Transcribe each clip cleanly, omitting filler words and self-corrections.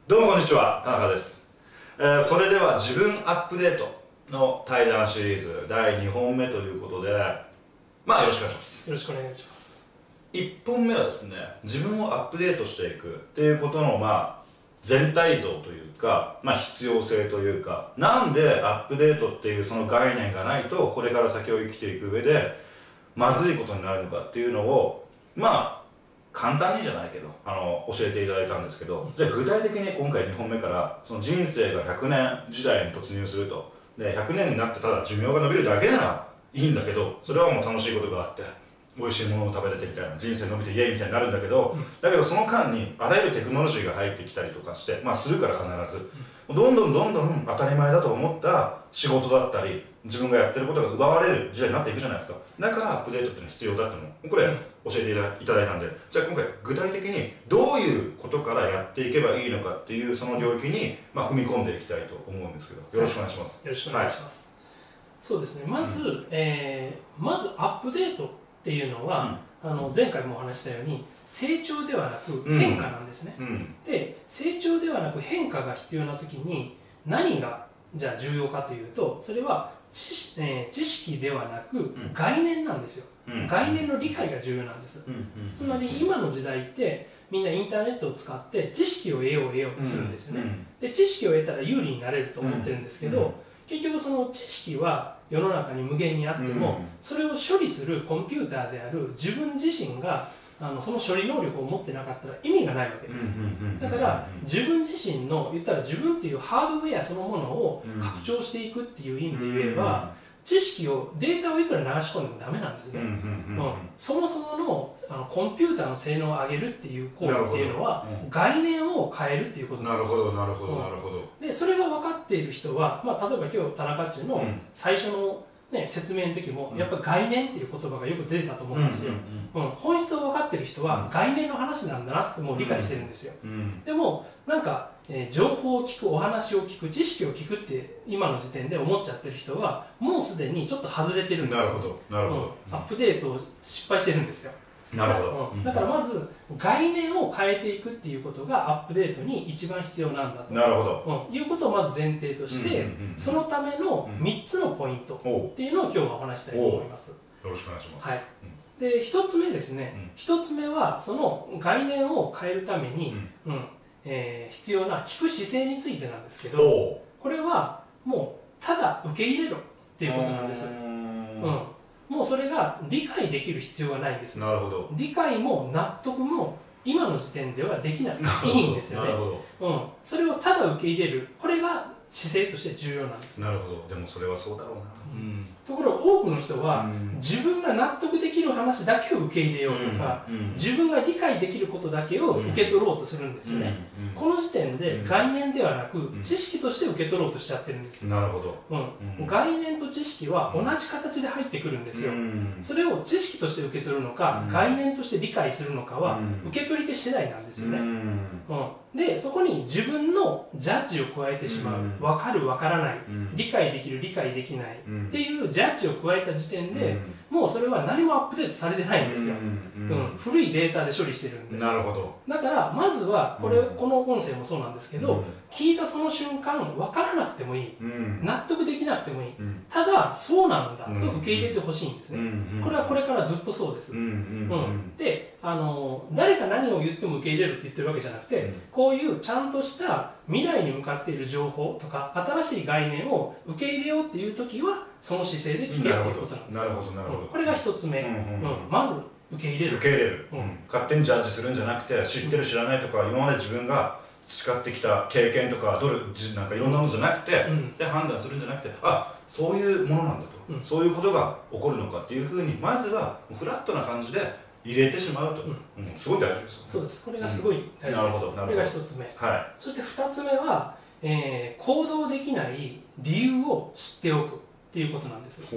どうもこんにちは、田中です。それでは自分アップデートの対談シリーズ第2本目ということで、よろしくお願いします。 よろしくお願いします。 1本目はですね、自分をアップデートしていくっていうことの全体像というか、必要性というか、なんでアップデートっていうその概念がないとこれから先を生きていく上でまずいことになるのかっていうのを簡単にじゃないけど教えていただいたんですけど、じゃあ具体的に今回2本目からその人生が100年時代に突入すると。で100年になってただ寿命が伸びるだけならいいんだけど、それはもう楽しいことがあって美味しいものを食べれてみたいな、人生伸びてイエイみたいになるんだけど、だけどその間にあらゆるテクノロジーが入ってきたりとかして、するから必ずどんどん当たり前だと思った仕事だったり自分がやってることが奪われる時代になっていくじゃないですか。だからアップデートっていうのは必要だっていうのをこれ教えていただいたんで、じゃあ今回具体的にどういうことからやっていけばいいのかっていうその領域に踏み込んでいきたいと思うんですけど、よろしくお願いします。 よろしくお願いします。そうですね、まずアップデートっていうのは、前回もお話したように成長ではなく変化なんですね。で成長ではなく変化が必要な時に何がじゃあ重要かというと、それは知識ではなく概念なんですよ。概念の理解が重要なんです。つまり今の時代ってみんなインターネットを使って知識を得ようとするんですよね。で知識を得たら有利になれると思ってるんですけど、結局その知識は世の中に無限にあっても、それを処理するコンピューターである自分自身がその処理能力を持ってなかったら意味がないわけです。だから自分自身の言ったら自分っていうハードウェアそのものを拡張していくっていう意味で言えば、知識をデータをいくら流し込んでもダメなんですね。そもそものコンピューターの性能を上げるっていう行為っていうのは概念を変えるっていうことなんです。 なるほど。 でそれが分かっている人は、例えば今日田中っちの最初の説明の時もやっぱ概念っていう言葉がよく出てたと思うんですよ。本質を分かってる人は概念の話なんだなってもう理解してるんですよ。でも情報を聞く、お話を聞く、知識を聞くって今の時点で思っちゃってる人はもうすでにちょっと外れてるんですよ。 なるほど。 アップデートを失敗してるんですよ。 なるほど。 だからまず概念を変えていくっていうことがアップデートに一番必要なんだということをまず前提として、そのための3つのポイントっていうのを今日はお話したいと思います。 よろしくお願いします。 で1つ目ですね、1つ目はその概念を変えるために必要な聞く姿勢についてなんですけど、これはもうただ受け入れろっていうことなんです。もうそれが理解できる必要がないんです。 なるほど。 理解も納得も今の時点ではできなくていいんですよね。それをただ受け入れる、これが姿勢として重要なんです。 なるほど。でもそれはそうだろうな。 ところが多くの人は自分が納得できる話だけを受け入れようとか、自分が理解できることだけを受け取ろうとするんですよね。この時点で概念ではなく知識として受け取ろうとしちゃってるんです。 なるほど。 概念と知識は同じ形で入ってくるんですよ。それを知識として受け取るのか概念として理解するのかは受け取り手次第なんですよね。でそこに自分のジャッジを加えてしまう、分かる分からない、理解できる理解できないっていうジャッジを加えた時点でもうそれは何もアップデートされてないんですよ。古いデータで処理してるんで。 なるほど。 だからまずはこの音声もそうなんですけど、聞いたその瞬間分からなくてもいい、納得できなくてもいい、ただそうなんだと受け入れてほしいんですね。これはこれからずっとそうです。で誰が何を言っても受け入れるって言ってるわけじゃなくて、こういうちゃんとした未来に向かっている情報とか新しい概念を受け入れようっていう時はその姿勢で聞けっていうことなんです。 なるほど。 これが一つ目。まず受け入れる。 勝手にジャッジするんじゃなくて、知ってる知らないとか今まで自分が培ってきた経験とかいろんなものじゃなくてで判断するんじゃなくて、そういうものなんだと、そういうことが起こるのかっていうふうにまずはフラットな感じで入れてしまうと、すごい大事です。 そうです。これがすごい大事です。これが一つ目。そして二つ目は行動できない理由を知っておくっていうことなんです。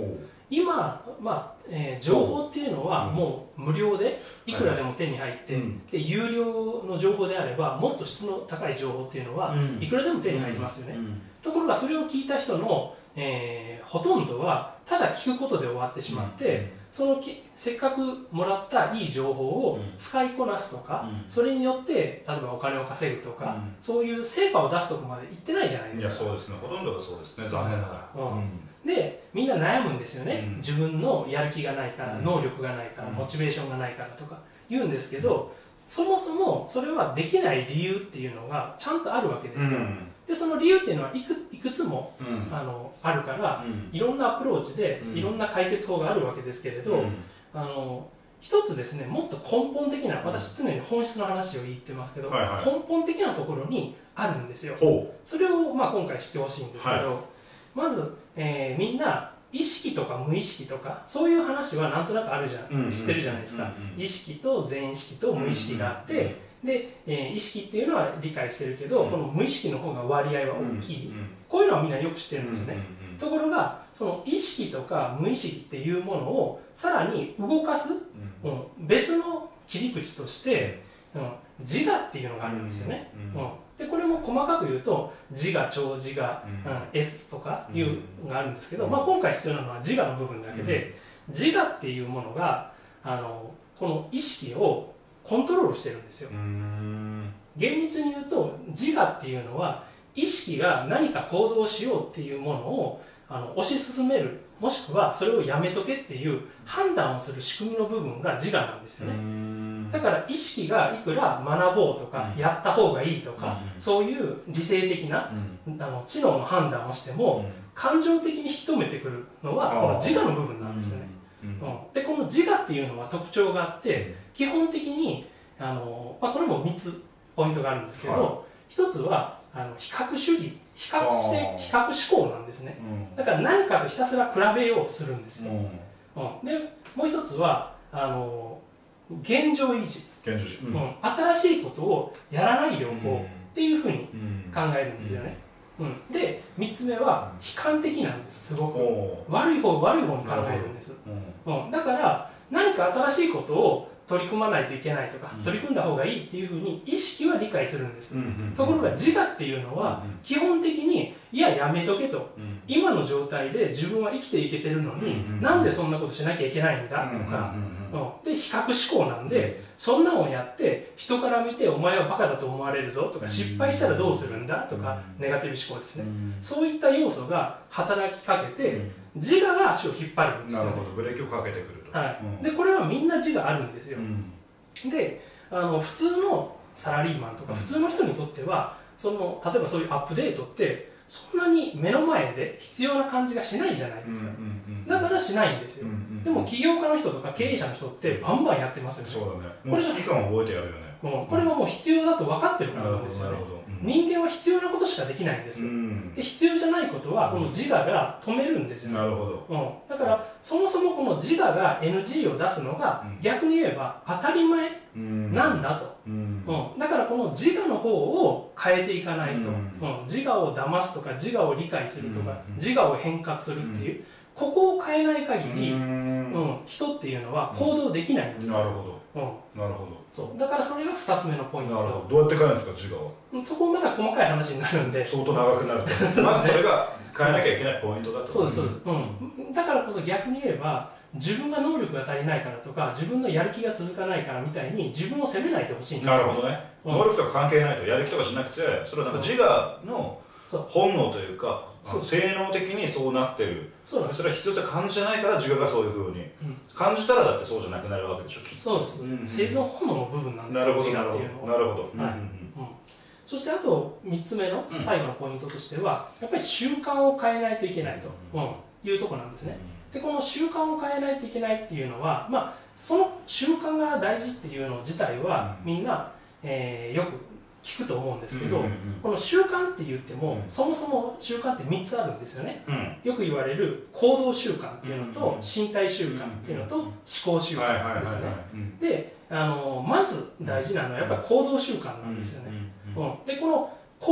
今、情報っていうのはもう無料でいくらでも手に入って、で有料の情報であればもっと質の高い情報っていうのはいくらでも手に入りますよね。ところがそれを聞いた人の、ほとんどはただ聞くことで終わってしまって、せっかくもらったいい情報を使いこなすとか、それによって例えばお金を稼ぐとか、そういう成果を出すところまで行ってないじゃないですか。 いやそうですね、ほとんどがそうですね、残念ながら。 でみんな悩むんですよね、自分のやる気がないから、能力がないから、モチベーションがないからとか言うんですけど、そもそもそれはできない理由っていうのがちゃんとあるわけですよ。でその理由っていうのはいくつも、あるから、いろんなアプローチでいろんな解決法があるわけですけれど、一つですね、もっと根本的な、私常に本質の話を言ってますけど、根本的なところにあるんですよ。それを今回知ってほしいんですけど、まず、みんな意識とか無意識とかそういう話はなんとなくある知ってるじゃないですか。意識と全意識と無意識があって、で、意識っていうのは理解してるけど、この無意識の方が割合は大きい、こういうのはみんなよく知ってるんですよね。ところがその意識とか無意識っていうものをさらに動かす、別の切り口として、自我っていうのがあるんですよね。でこれも細かく言うと自我、超自我、S とかいうのがあるんですけど、今回必要なのは自我の部分だけで、自我っていうものがこの意識をコントロールしてるんですよ。厳密に言うと自我っていうのは意識が何か行動しようっていうものを推し進める、もしくはそれをやめとけっていう判断をする仕組みの部分が自我なんですよね。だから意識がいくら学ぼうとか、やった方がいいとか、そういう理性的な、知能の判断をしても、感情的に引き止めてくるのはこの自我の部分なんですよね。でこの自我っていうのは特徴があって、基本的にこれも3つポイントがあるんですけど、1つは比較主義、比較思考なんですね。だから何かとひたすら比べようとするんですよ。でもう1つは現状維持、新しいことをやらないでおこうっていうふうに考えるんですよね。で3つ目は悲観的なんです。すごく悪い方に考えるんです。だから何か新しいことを取り組まないといけないとか、取り組んだ方がいいっていうふうに意識は理解するんです。ところが自我っていうのは基本的にいややめとけと、今の状態で自分は生きていけてるのになんでそんなことしなきゃいけないんだとか、で比較思考なんで、そんなのをやって人から見てお前はバカだと思われるぞとか、失敗したらどうするんだとか、ネガティブ思考ですね。そういった要素が働きかけて自我が足を引っ張るんですよね。 なるほど、ブレーキをかけてくると。 でこれはみんな自我あるんですよ。で普通のサラリーマンとか普通の人にとっては例えばそういうアップデートってそんなに目の前で必要な感じがしないじゃないですか。だからしないんですよ。でも起業家の人とか経営者の人ってバンバンやってますよね。 そうだね。もう危機感を覚えてやるよね。 これはもう必要だと分かってるからなんですよね。人間は必要なことしかできないんです。で必要じゃないことはこの自我が止めるんですよね。 なるほど。 だからそもそもこの自我が NG を出すのが逆に言えば当たり前なんだと。だからこの自我の方を変えていかないと、自我を騙すとか自我を理解するとか、自我を変革するっていう、ここを変えない限り、人っていうのは行動できないんです。 なるほど。なるほど。 そうだからそれが2つ目のポイント。 なるほど。どうやって変えるんですか、自我は。 そこまた細かい話になるんで相当長くなるとまずそれが変えなきゃいけないポイントだと。 そうですそうです、だからこそ逆に言えば自分が能力が足りないからとか、自分のやる気が続かないからみたいに自分を責めないでほしいんですよ。 なるほどね。能力とか関係ないと、やる気とかしなくて、それはなんか自我の本能というか、性能的にそうなってる。それは必要性感じないから自我がそういうふうに感じたら、だってそうじゃなくなるわけでしょ。 そうです。生存本能の部分なんですよ、自我っていうのは。 なるほど。 そしてあと3つ目の最後のポイントとしては、やっぱり習慣を変えないといけないというところなんですね。でこの習慣を変えないといけないっていうのは、その習慣が大事っていうの自体はみんな、よく聞くと思うんですけど、この習慣って言っても、そもそも習慣って3つあるんですよね。よく言われる行動習慣っていうのと、身体習慣っていうのと、思考習慣ですね。でまず大事なのはやっぱり行動習慣なんですよね。でこの行動が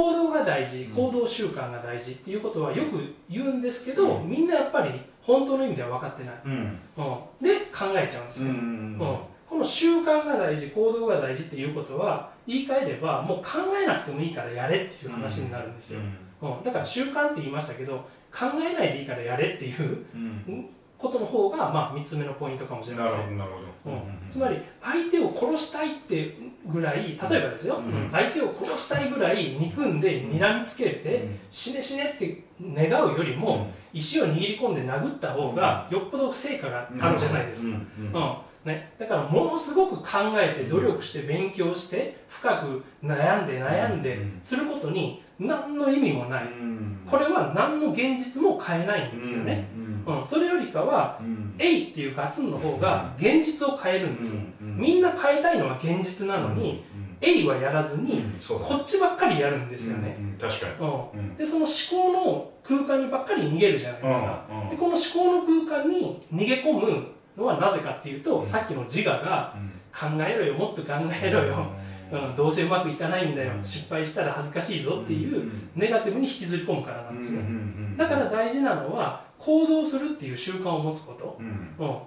大事、行動習慣が大事っていうことはよく言うんですけど、みんなやっぱり本当の意味では分かってない、で考えちゃうんですよ、この習慣が大事、行動が大事っていうことは言い換えればもう考えなくてもいいからやれっていう話になるんですよ、だから習慣って言いましたけど、考えないでいいからやれっていうことの方が、3つ目のポイントかもしれません。つまり相手を殺したいってぐらい、例えばですよ、相手を殺したいぐらい憎んで睨みつけて、死ね死ねって願うよりも、石を握り込んで殴った方がよっぽど成果があるじゃないですか。だからものすごく考えて努力して勉強して深く悩んですることに何の意味もない、これは何の現実も変えないんですよね、それよりかは「えい」っていうガツンの方が現実を変えるんですよ、みんな変えたいのは現実なのに「えい」はやらずにこっちばっかりやるんですよね、 確かに、 でその思考の空間にばっかり逃げるじゃないですか、でこの思考の空間に逃げ込むのはなぜかっていうと、さっきの自我が考えろよ、もっと考えろよ、どうせうまくいかないんだよ、失敗したら恥ずかしいぞっていうネガティブに引きずり込むからなんですね。だから大事なのは行動するっていう習慣を持つこと、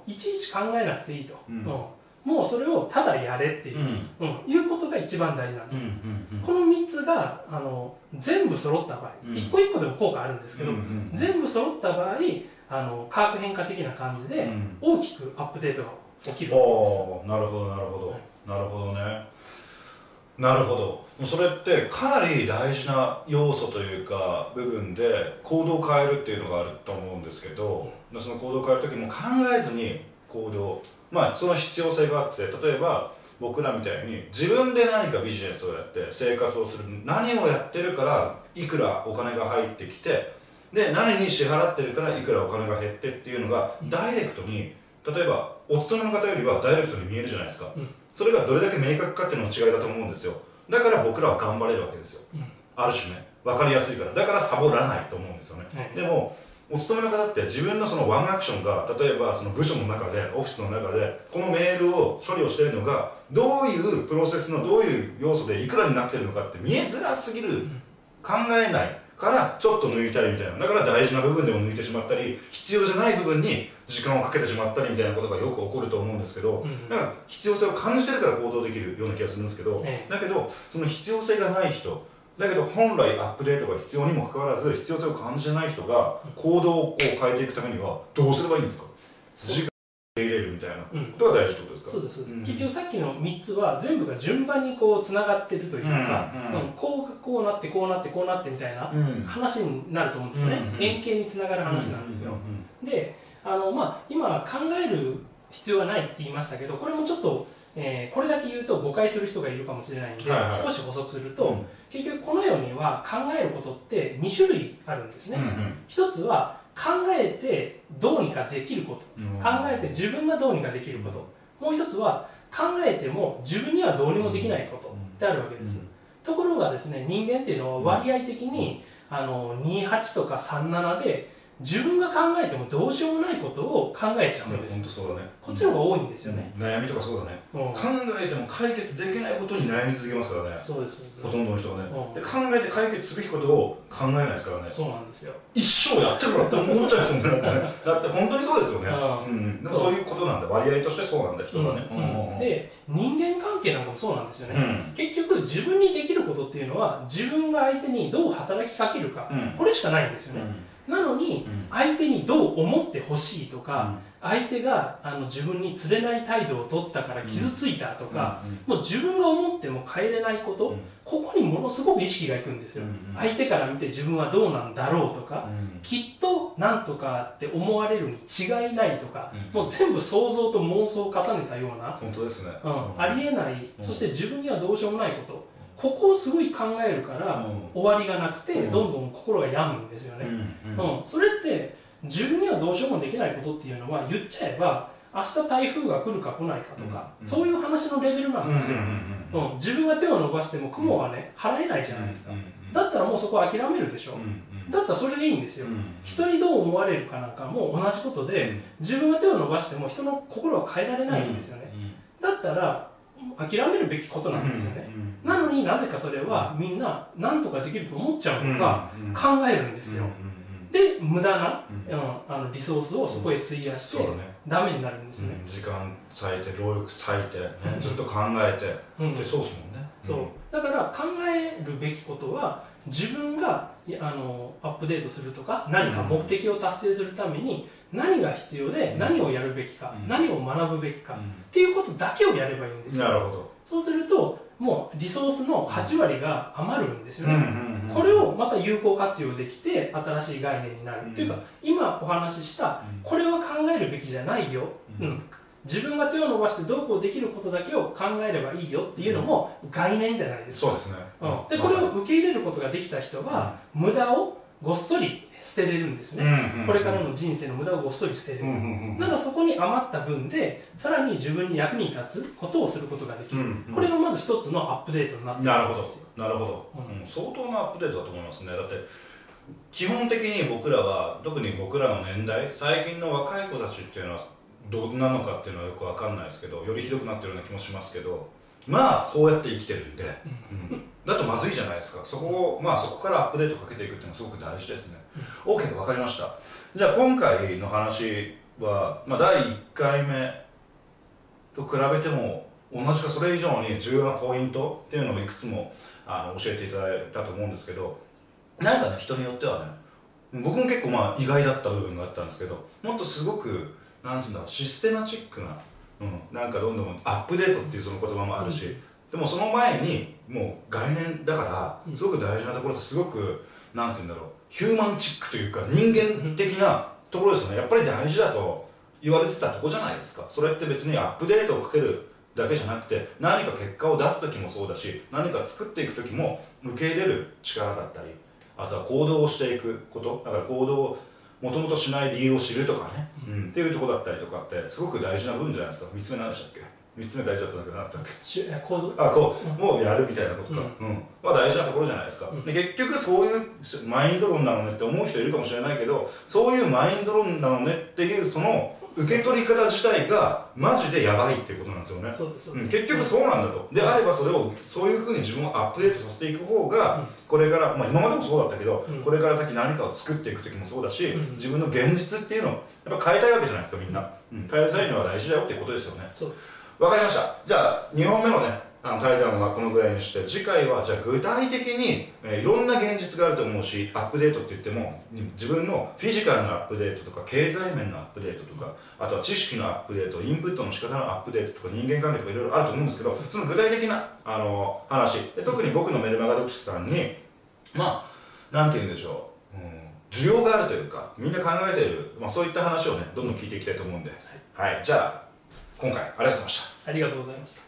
いちいち考えなくていいと、もうそれをただやれっていう、いうことが一番大事なんです。この3つが全部揃った場合、一個一個でも効果あるんですけど、全部揃った場合化学変化的な感じで大きくアップデートが起きるわけです。 なるほどなるほど、なるほどね。なるほど。それってかなり大事な要素というか部分で行動を変えるっていうのがあると思うんですけど、その行動を変える時も考えずに行動、その必要性があって、例えば僕らみたいに自分で何かビジネスをやって生活をする、何をやってるからいくらお金が入ってきて、で何に支払ってるからいくらお金が減ってっていうのがダイレクトに、例えばお勤めの方よりはダイレクトに見えるじゃないですか、それがどれだけ明確かっていうのの違いだと思うんですよ。だから僕らは頑張れるわけですよ、ある種ね、分かりやすいから。だからサボらないと思うんですよね、でもお勤めの方って自分のそのワンアクションが、例えばその部署の中でオフィスの中でこのメールを処理をしているのがどういうプロセスのどういう要素でいくらになってるのかって見えづらすぎる、考えないからちょっと抜いたりみたいな、だから大事な部分でも抜いてしまったり、必要じゃない部分に時間をかけてしまったりみたいなことがよく起こると思うんですけど、だから必要性を感じてるから行動できるような気がするんですけど、だけどその必要性がない人だけど本来アップデートが必要にもかかわらず必要性を感じない人が行動をこう変えていくためにはどうすればいいんですか？時間を入れるみたいなことが大事ってことですか？ そうです、結局さっきの3つは全部が順番にこうつながってるというか、こうなってこうなってこうなってみたいな話になると思うんですね。円形につながる話なんですよ。で今考える必要がないって言いましたけど、これもちょっとこれだけ言うと誤解する人がいるかもしれないんで、少し補足すると、結局この世には考えることって2種類あるんですね。一つは考えてどうにかできること、考えて自分がどうにかできること、もう一つは考えても自分にはどうにもできないことってあるわけです。ところがですね、人間っていうのは割合的に28とか37で自分が考えてもどうしようもないことを考えちゃうんです。 本当そうだね。 こっちの方が多いんですよね。 悩みとかそうだね。考えても解決できないことに悩み続けますからね。 そうです。 ほとんどの人はね。で考えて解決すべきことを考えないですからね。 そうなんですよ。 一生やってるからって思っちゃうんですもんね。だって本当にそうですよね。でもそういうことなんだ。割合としてそうなんだ、人がね。 で人間関係なんかもそうなんですよね。結局自分にできることっていうのは自分が相手にどう働きかけるか、これしかないんですよね。なのに相手にどう思ってほしいとか、相手が自分に釣れない態度を取ったから傷ついたとか、もう自分が思っても変えれないこと、ここにものすごく意識がいくんですよ。相手から見て自分はどうなんだろうとか、きっとなんとかって思われるに違いないとか、もう全部想像と妄想を重ねたような、 本当ですね、 ありえない、そして自分にはどうしようもないこと、ここをすごい考えるから終わりがなくてどんどん心が病むんですよね。それって自分にはどうしようもできないことっていうのは言っちゃえば明日台風が来るか来ないかとか、そういう話のレベルなんですよ。自分が手を伸ばしても雲はね払えないじゃないですか。だったらもうそこは諦めるでしょ。だったらそれでいいんですよ。人にどう思われるかなんかも同じことで、自分が手を伸ばしても人の心は変えられないんですよね。だったら諦めるべきことなんですよね。 なのになぜかそれはみんな何とかできると思っちゃうのか考えるんですよ。で無駄な、リソースをそこへ費やしてダメになるんですね。 時間割いて労力割いて、ずっと考えて、でそうですもんね。 そうだから考えるべきことは自分がアップデートするとか何か目的を達成するために何が必要で何をやるべきか、何を学ぶべきかっていうことだけをやればいいんですよ。 なるほど。 そうするともうリソースの8割が余るんですよね。これをまた有効活用できて新しい概念になるっていうか、今お話ししたこれは考えるべきじゃないよ、自分が手を伸ばしてどうこうできることだけを考えればいいよっていうのも概念じゃないですか。 そうですね。 でこれを受け入れることができた人は無駄をごっそり捨てれるんですね。これからの人生の無駄をごっそり捨てれる。ならそこに余った分でさらに自分に役に立つことをすることができる。これがまず一つのアップデートになってるんですよ。 なるほど。相当なアップデートだと思いますね。だって基本的に僕らは、特に僕らの年代、最近の若い子たちっていうのはどうなのかっていうのはよくわかんないですけど、よりひどくなってるような気もしますけど、まあそうやって生きてるんで、だとまずいじゃないですか。そこからアップデートかけていくっていうのはすごく大事ですね。OK、分かりました。じゃあ今回の話は、第1回目と比べても同じかそれ以上に重要なポイントっていうのをいくつも教えていただいたと思うんですけど、なんかね、人によってはね、僕も結構意外だった部分があったんですけど、もっとすごくなんつうんだろう、システマチックな、なんかどんどんアップデートっていうその言葉もあるし、でもその前にもう概念だからすごく大事なところってすごくなんていうんだろう、ヒューマンチックというか人間的なところですよね。やっぱり大事だと言われてたとこじゃないですか。それって別にアップデートをかけるだけじゃなくて、何か結果を出す時もそうだし、何か作っていく時も受け入れる力だったり、あとは行動をしていくこと、だから行動をもともとしない理由を知るとかね、っていうところだったりとかってすごく大事な部分じゃないですか。3つ目何でしたっけ？3つ目大事だったんだけど何だったっけ？ 行動もうやるみたいなことか、大事なところじゃないですか。で結局そういうマインド論なのねって思う人いるかもしれないけど、そういうマインド論なのねっていうその受け取り方自体がマジでやばいっていうことなんですよね。結局そうなんだと。であればそれをそういうふうに自分をアップデートさせていく方が、これから、今までもそうだったけど、これから先何かを作っていく時もそうだし、自分の現実っていうのをやっぱ変えたいわけじゃないですか、みんな。変えたいのは大事だよっていうことですよね。 そうです。 わかりました。じゃあ2本目のね対談はこのぐらいにして、次回はじゃあ具体的に、いろんな現実があると思うし、アップデートって言っても自分のフィジカルのアップデートとか経済面のアップデートとか、あとは知識のアップデート、インプットの仕方のアップデートとか、人間関係とかいろいろあると思うんですけど、その具体的な話で、特に僕のメルマガ読者さんになんて言うんでしょう、需要があるというか、みんな考えている、そういった話をねどんどん聞いていきたいと思うんで、はい、じゃあ今回ありがとうございました。 ありがとうございました。